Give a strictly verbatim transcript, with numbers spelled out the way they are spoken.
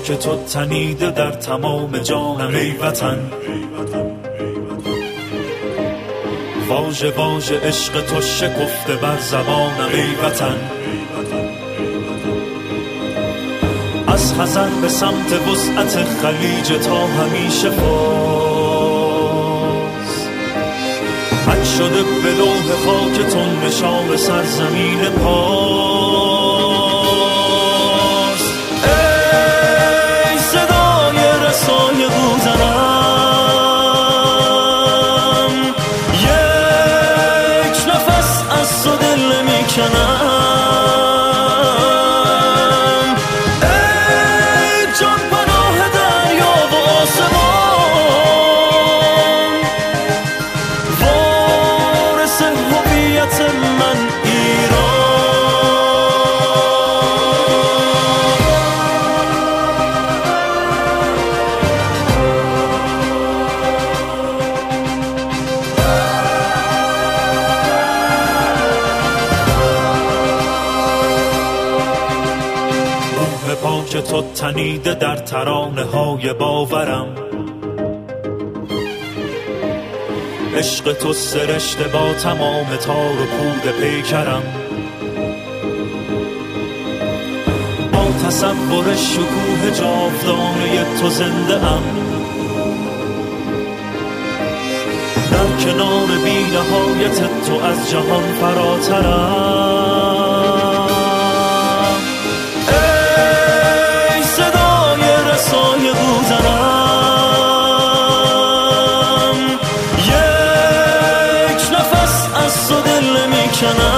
پاک تو تنیده در تمام جانم ای وطن. واژه واژه عشق تو شکفته بر زبانم ای وطن. از خزر به سمت وسعت خلیج تا همیشه فاز، حک شده به لوح خاکتون نشان سرزمین پاس. ای صدای رسای بوزنم، یک نفس از تو دل میکنم. که تو تنیده در ترانه های باورم، عشق تو سرشته با تمام تار و پود پیکرم. با تصور شکوه جاودانه تو زنده ام، در کنار بی نهایت تو از جهان فراترم. صدای بوزنم، یک نفس از تو دل میکنم.